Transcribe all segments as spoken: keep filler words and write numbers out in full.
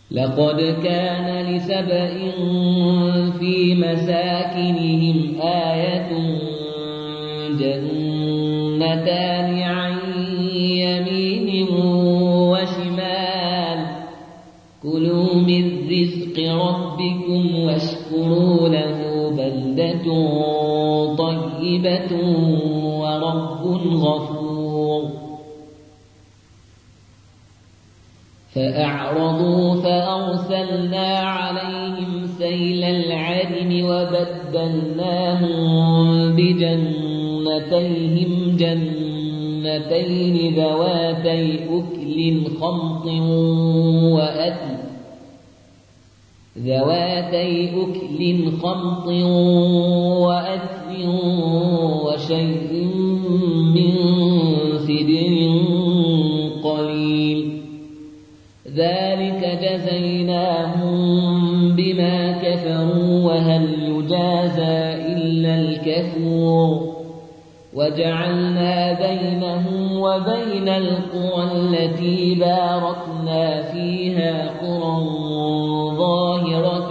لقد كان لسبإ في مساكنهم آية جنتان عن يمين وشمال كلوا من رزق ربكم واشكروا له بلدة طيبة ورب غفور فأعرضوا فأرسلنا عليهم سيل العرم وبدلناهم بجنتيهم جنتين ذواتي أكل خمط وأثل ذواتي أكل خمط وأثل وشيء من سدر قليل ذلك جزيناهم بما كفروا وهل يجازى إلا الكفور وجعلنا بينهم وبين القرى التي باركنا فيها قرى ظاهرة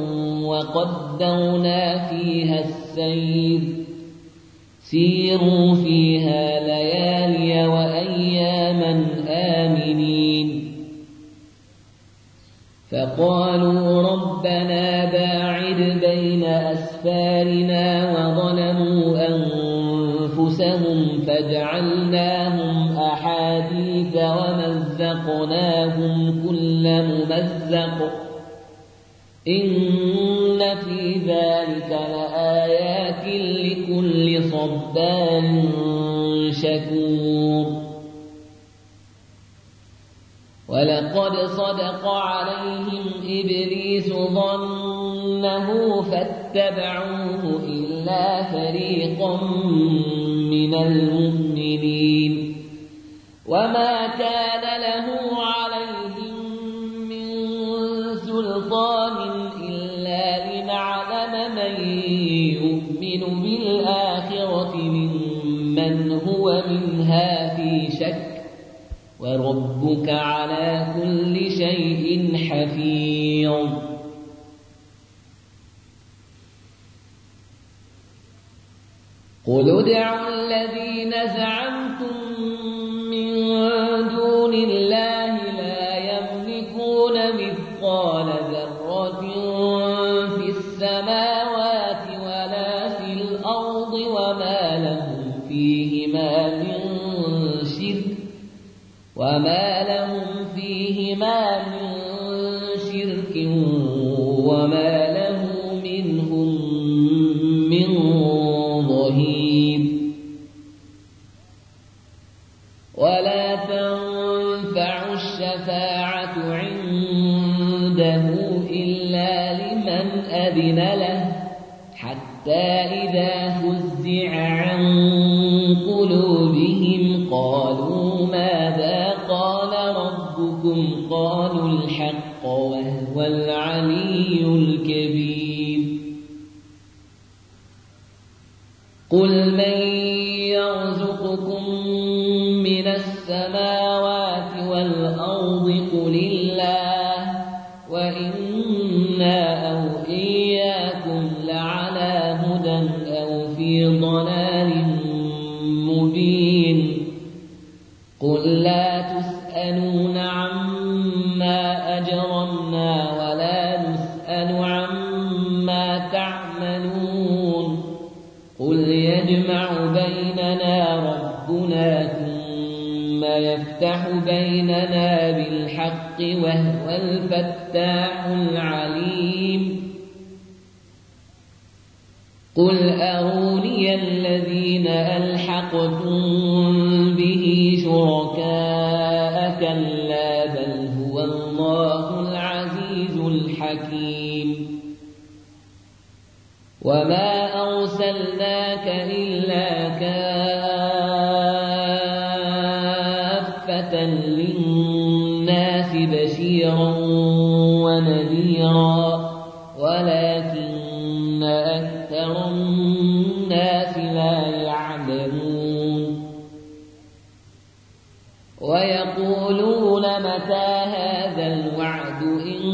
وقدرنا فيها السير سيروا فيها ليالي وأياما آمنين فقالوا ربنا باعد بين أسفارنا وظلموا أنفسهم فجعلناهم أحاديث ومزقناهم كل ممزق إن في ذلك لآيات لكل صبار شكور ولقد صدق عليهم إبليس ظنه فاتبعوه إلا فريقا من المؤمنين وما كان له عليهم من سلطان إلا لنعلم من يؤمن بالآخرة ممن هو منها في شك وربك على كل شيء حفيظ قل ادعوا الذين زعمتم من دون الله لا يملكون مثقال ذرة في السماوات ولا في الأرض وما لهم فيهما من شرك وما لهم فيهما من شرك وما له منهم من ظهير ولا تنفع الشفاعة عنده إلا لمن أذن له حتى إذا فزع عن قلوبهم قالوا ماذا قال ربكم قالوا الحق وهو العلي الكبير قل من يرزقكم من السماوات والأرض قل الله وإنا أو إياكم لعلى هدى أو في ضلال مبين قل لا تسألون عما أجرمنا ولا نسأل عما تعملون قل يجمع بيننا ربنا ثم يفتح بيننا بالحق وهو الفتاح العليم قل أروني الذين ألحقتم به شركاء كلا بل هو الله العزيز الحكيم وما أرسلناك إلا كافة للناس بشيرا ونذيرا ولكن أكثر الناس لا يعلمون ويقولون متى هذا الوعد إن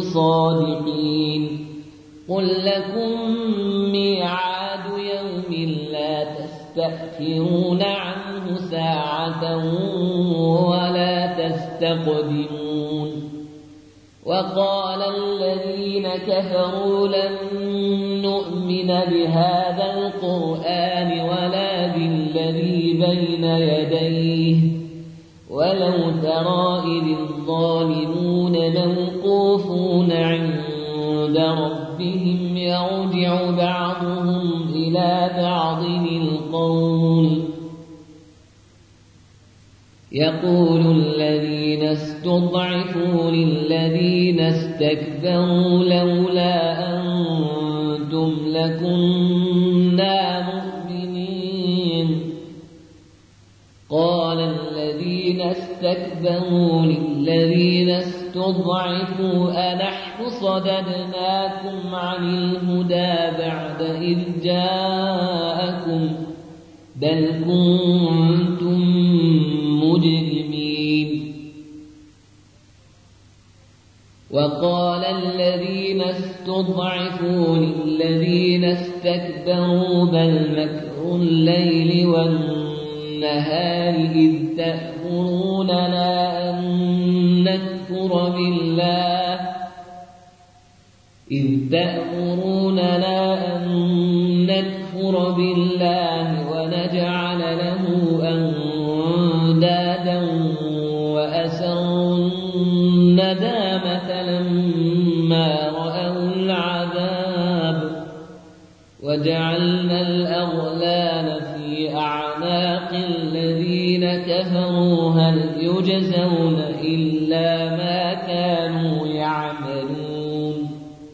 صادقين قل لكم ميعاد يوم لا تستأخرون عنه ساعة ولا تستقدمون وقال الذين كفروا لن نؤمن بهذا القرآن ولا بالذي بين يديه ولو ترى إذ الظالمون موقوفون عند ربهم يرجع بعضهم إلى بعض القول يقول الذين استضعفوا للذين استكبروا لولا أنتم لكنا مؤمنين قال الذين استكبروا للذين استضعفوا أنحن صددناكم عن الهدى بعد إذ جاءكم بل كنتم مجرمين وقال الذين استضعفوا للذين استكبروا بل مكر الليل والنهار إذ تأمروننا أن نكفر بالله إذ تأمروننا أن نكفر بالله ونجعل له أندادا وأسروا الندامة لما رأوا العذاب وجعلنا الأغلال في أعناق الذين كفروا هل يجزون إلا ما كانوا يعملون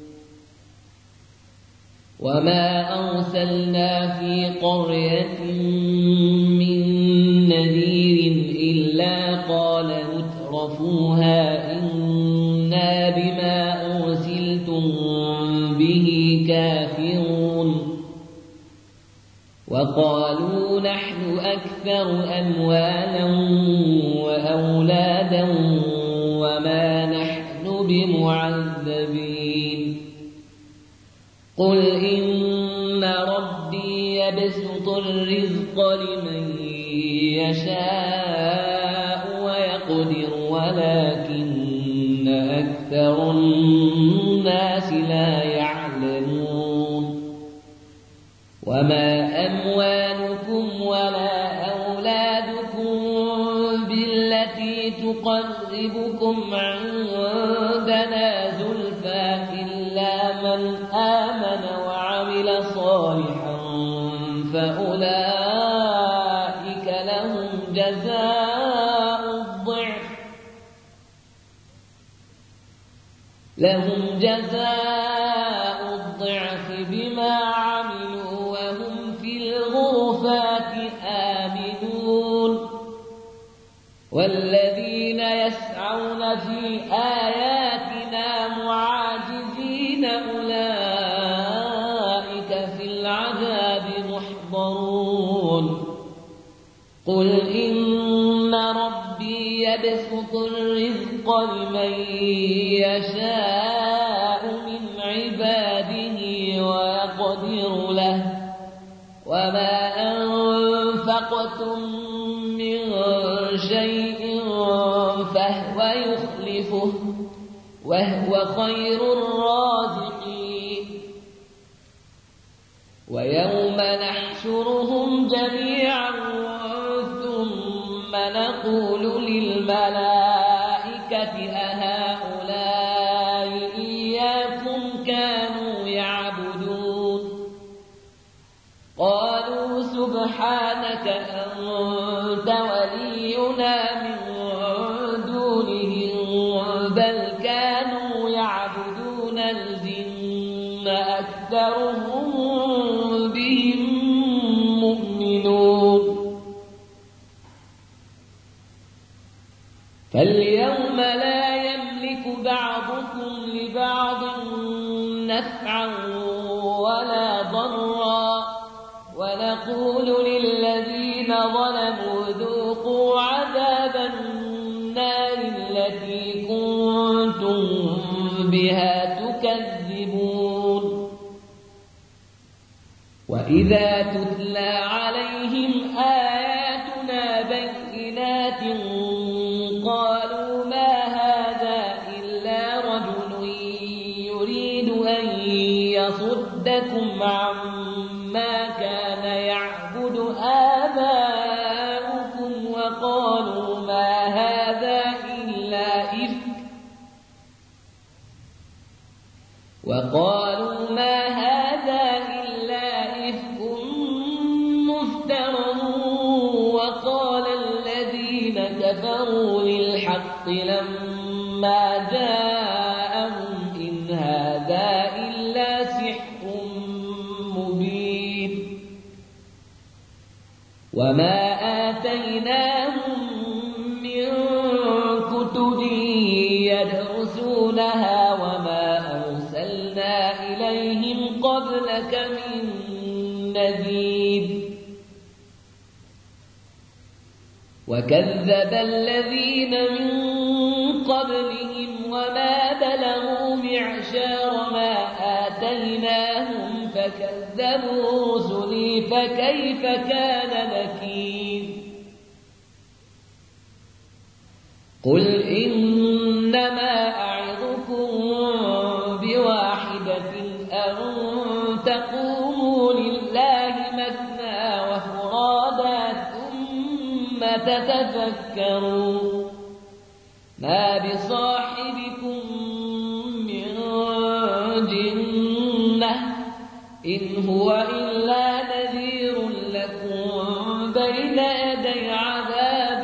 وما أرسلنا في قرية من نذير إلا قال مترفوها إنا بما أرسلتم به كافرون وقالوا نحن أكثر أموالا وأولادا وما نحن بمعذبين قل إن ربي يبسط الرزق لمن يشاء ويقدر ولكن أكثر الناس لا يعلمون وما أموالكم ولا أولادكم بالتي تقربكم عندنا زلفى إلا من آمن وعمل صالحا فأولئك لهم جزاء الضعف لهم جزاء الضعف بما عملوا وهم في الغرفات آمنون والذين يسعون في آياتنا معاجزين أولئك في العذاب محضرون قل إن ربي يبسط الرزق لمن يشاء من عباده ويقدر له وما أنفقتم من شيء فهو يخلفه وهو خير الرازقين ويوم نحشرهم جميعا ثم نقول للملائكة أهؤلاء إياكم كانوا يعبدون قالوا سبحانك أنت ولينا من دونهم بل كانوا يعبدون الجن أكثرهم بهم مؤمنون فاليوم لا يملك بعضكم لبعض نفعا ولا ضرا ونقول للذين ظلموا ذوقوا عذاب النار التي كنتم بها تكذبون وإذا تتلى عليهم آياتنا بينات قالوا ما هذا إلا رجل يريد أن يصدكم عما كان يعبد آباؤكم وقالوا ما هذا إلا إفك وقالوا ما هذا إلا إفك مفترى وقال الذين كفروا للحق لما جاءهم إن هذا إلا سحر مبين وما آتيناهم من كتب يدرسونها وما أرسلنا إليهم قبلك من نذير وكذب الذين من قبلهم وما بلغوا معشار ما آتيناهم فكذبوا رسلي فكيف كان نكير قل إنما أعظكم بواحدة أن تقوموا لله مثنى وفرادا ثم تتفكروا ما بصاحبكم من جنة إن هو إلا نذير لكم بين يدي عذاب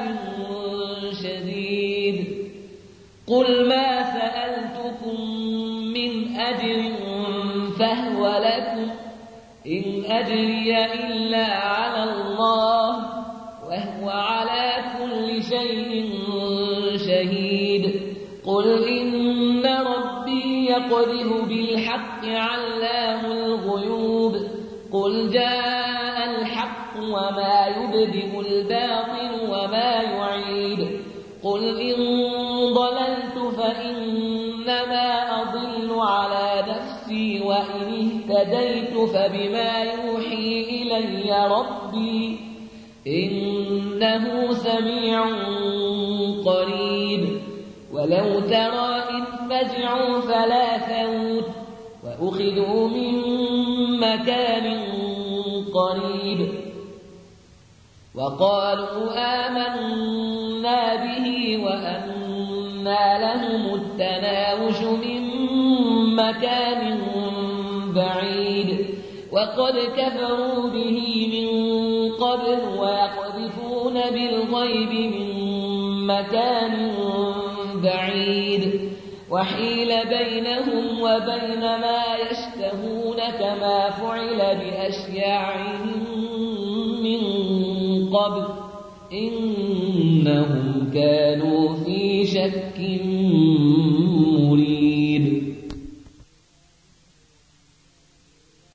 شديد قل ما سألتكم من أجر فهو لكم إن أجري إلا على الله وهو على كل شيء شهيد قل إن ربي يقذف بالحق علام الغيوب قل جاء الحق وما يبدئ الباطل وما يعيد قل إن ضللت فإنما أضل على نفسي وإن اهتديت فبما يوحي إلي ربي إنه سميع قريب ولو ترى إذ فزعوا فلا فوت وأخذوا من مكان قريب وقالوا آمنا به وأنى لهم التناوش من مكان بعيد وقد كفروا به من قبل ويقذفون بالغيب من مكان بعيد وحيل بينهم وبين ما يشتهون كما فعل بأشياعهم من قبل إنهم كانوا في شك